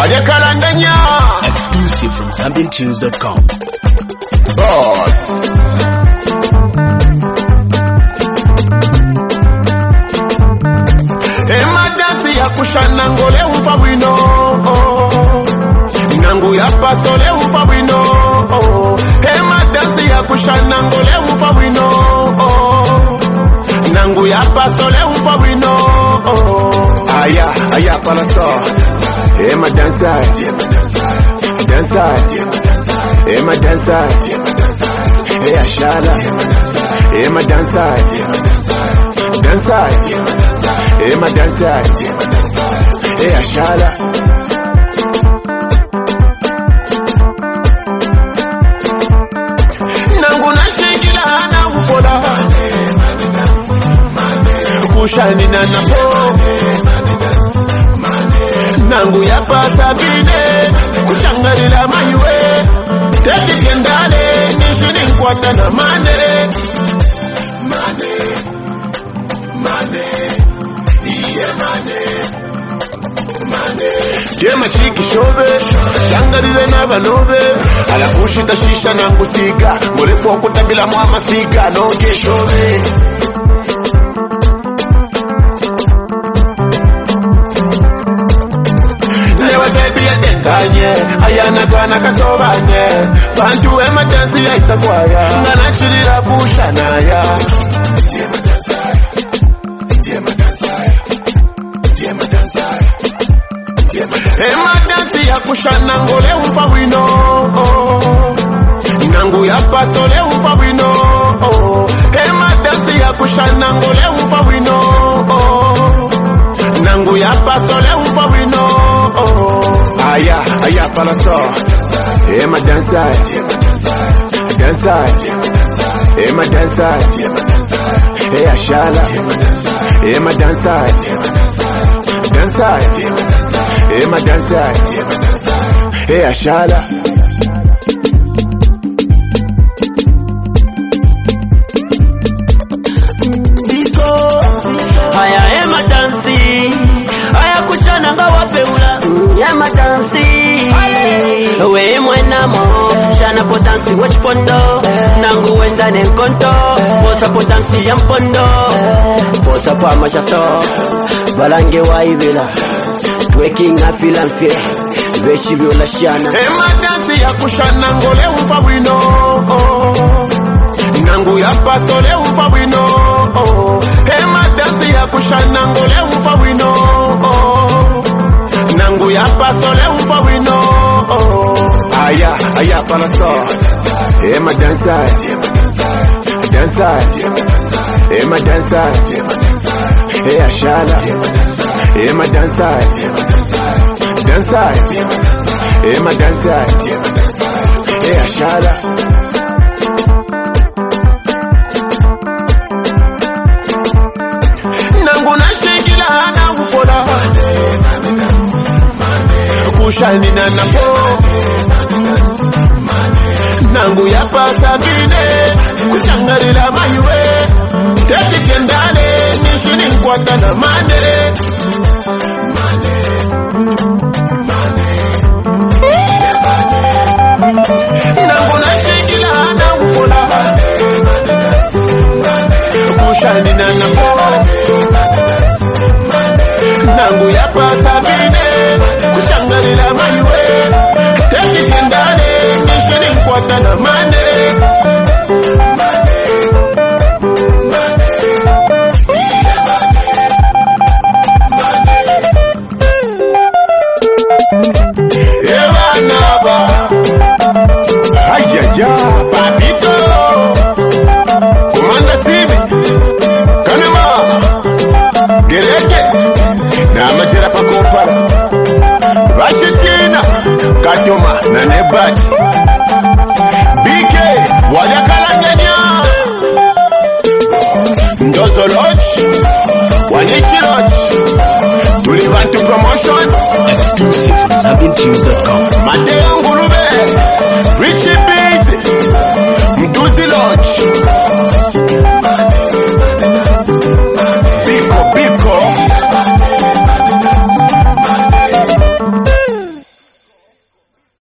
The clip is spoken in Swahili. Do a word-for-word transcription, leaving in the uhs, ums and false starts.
Wale kalanganya. Exclusive from Zambian Tunes dot com. Boss. Emergency ya kushana ngole umfa bwino. Nangu ya pasole umfa bwino. Emergency ya kushana ngole umfa bwino. Nangu ya pasole umfa bwino. Aya, aya palaso. Ema dansa. Dansa. Ema dansa. Hey Ashala. Ema dansa. Dansa. Ema dansa. Hey Ashala. Nangu nashigila na ufola. Kushani na napo. Nangu ya pasa bide. Kushangalila maywe. Tete kendale. Nishini nkwata na mane. Mane. Mane. Iye mane. Mane. Kema chiki shobe. Shangalile na banobe. Ala kushita shisha na ngusika. Mulefu wakutabila muama fika. Noge shobe. Kanye, ayana kana kasobanye. Bantu emergency ya isakwaya. Ngana chilira kushana ya. Emergency ya kushana ngole umfa bwino. Nangu ya pasole umfa bwino. Emergency ya kushana ngole umfa bwino. Nangu ya pasole umfa bwino. Aya, aya palaso. Ema dansa. Dansa. Ema dansa. Hey Ashala. Ema dansa. Dansa. Ema dansa. Hey Ashala. Aya ema dansi. Aya kushana nga wapeula. Yama dansi. We mwena mo. Shana po dansi watch pondo. Nangu wenda nenkonto. Posa po dansi ya mpondo. Posa po amashaso. Balange wa ibila. Twerking afila mfie. Veshi viola shana. Ema dansi ya kushana ngole umfa bwino. Nangu ya pasole umfa bwino. Ema dansi ya kushana ngole umfa bwino. Nangu ya pasole umfa bwino. Aya, aya palaso. Ema dansa. Dansa. Ema dansa. Hey Ashala. Ema dansa. Dansa. Ema dansa. Hey Ashala. Nangu nashigila na ufola. Kushani na napo. Nangu ya pasa bide. Kushangalila maywe. Tete kendale. Nishini nkwata na mane. Mane. Mane. Nangu nashigila na ufola. Kushani na napo. Nangu ya pasa bide. Kushangalila maywe. Tete kendale. Nishini nkwata na mane. Ayaya, papito. Komanda Sibi. Kanema. Gereke. Na amachera pakopara. Bashitina. Katoma na Nebati. B K. Wale kalanganya. Ndozo Lodge. Wanishi Lodge. Tulibantu Promotion. Exclusive from Zambian Tunes dot com. Mateo.